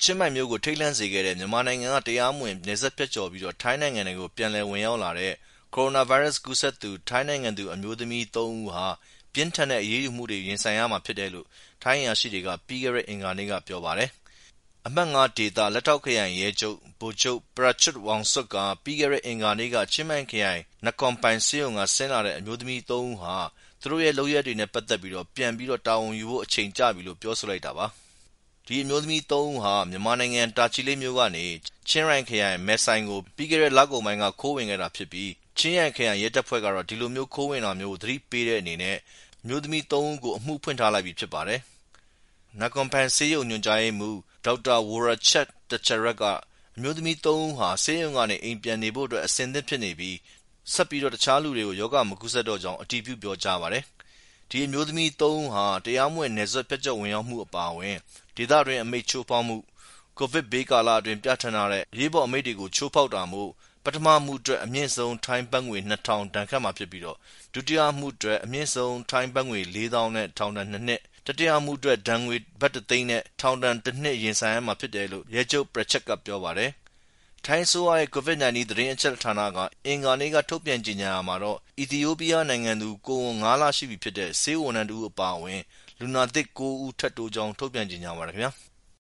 ချင်းမိုင်မျိုးကိုထိတ်လန့်စေခဲ့တဲ့မြန်မာနိုင်ငံကတရားမဝင်နယ်စပ်ဖြတ်ကျော်ပြီးထိုင်းနိုင်ငံကိုပြန်လည်ဝင်ရောက်လာတဲ့ကိုရိုနာဗိုင်းရပ်စ်ကူးစက်သူထိုင်းနိုင်ငံသူအမျိုးသမီး၃ဦးဟာပြင်းထန်တဲ့အရေးယူမှုတွေရင်ဆိုင်ရမှာဖြစ်တယ်လို့ထိုင်းအရာရှိတွေကပြီးခဲ့တဲ့အင်္ဂါနေ့ကပြောပါတယ်။အမှတ် 5 ဒေသလက်ထောက်ခရိုင်ရဲချုပ်ဗိုလ်ချုပ်ပရာချွတ်ဝေါင်စွတ်ကပြီးခဲ့တဲ့အင်္ဂါနေ့ကချင်းမိုင်ခရိုင်နကွန်ပိုင်ဆေးရုံကဆင်းလာတဲ့အမျိုးသမီး၃ဦးဟာသူတို့ရဲ့လုပ်ရပ်တွေနဲ့ပတ်သက်ပြီးပြန်ပြီးတာဝန်ယူဖို့အချိန်ကျပြီလို့ပြောဆိုလိုက်တာပါ။ဒီအမျိုးသမီး၃ဦးဟာမြန်မာနိုင်ငံတာချီလိတ်မြို့ကနေချင်းရိုင်ခရိုင်မဲဆိုင်ကိုပြီးခဲ့တဲ့လကုန်ပိုင်းကခိုးဝင်ခဲ့တာဖြစ်ပြီးချင်းရိုင်ခရိုင်ရဲတပ်ဖွဲ့ကတော့ဒီလိုမျိုးခိုးဝင်တာမျိုးကိုသတိပေးတဲ့အနေနဲ့အမျိုးသမီး၃ဦးကိုအမှုဖွင့်ထားလိုက်ပြီဖြစ်ပါတယ်။နကွန်ပိုင်ဆေးရုံညွှန်ကြားရေးမှူးဒေါက်တာဝိုရာချက်တချရက်ကအမျိုးသမီး၃ဦးဟာဆေးရုံကနေအိမ်ပြန်နေဖို့အဆင်သင့်ဖြစ်နေပြီးဆက်ပြီးတခြားလူတွေကိုရောဂါမကူးစက်တော့ကြောင်းအတည်ပြုပြောကြားပါတယ်။ဒီအမျိုးသမီး၃ဦးဟာတရားမဝင်နယ်စပ်ဖြတ်ကျော်ဝင်ရောက်မှုအပါအဝင်ဒေသတွင်းအမိန့်ချိုးဖောက်မှုကိုဗစ်ဘေးကာလအတွင်းပြဋ္ဌာန်းထားတဲ့အရေးပေါ်အမိန့်တွေကိုချိုးဖောက်တာမို့ပထမမှုအတွက်အမြင့်ဆုံးထိုင်းဘတ်ငွေ2000ဒဏ်ခတ်မှာဖြစ်ပြီးဒုတိယမှုအတွက်အမြင့်ဆုံးထိုင်းဘတ်ငွေ4000နဲ့ထောင်ဒဏ်2နှစ်တတိယမှုအတွက်ဒဏ်ငွေဘတ်1သိန်းနဲ့ထောင်ဒဏ်1နှစ်ရင်ဆိုင်ရမှာဖြစ်တယ်လို့ရဲချုပ်ပရာချက်ကပြောပါတယ်။ထိုင်းအစိုးရရဲ့ COVID-19 သတင်းအချက်ဌာနကအင်္ဂါနေ့ကထုတ်ပြန်ကြေညာရာမှာအီသီယိုးပီးယားနိုင်ငံသူကိုဝန်5လရှိပြီဖြစ်တဲ့ဆေးဝန်ထမ်းတဦးအပါအဝင်လူနာသစ်9ဦးထပ်တိုးကြောင်းထုတ်ပြန်ကြေညာပါတယ်ခင်ဗျာ။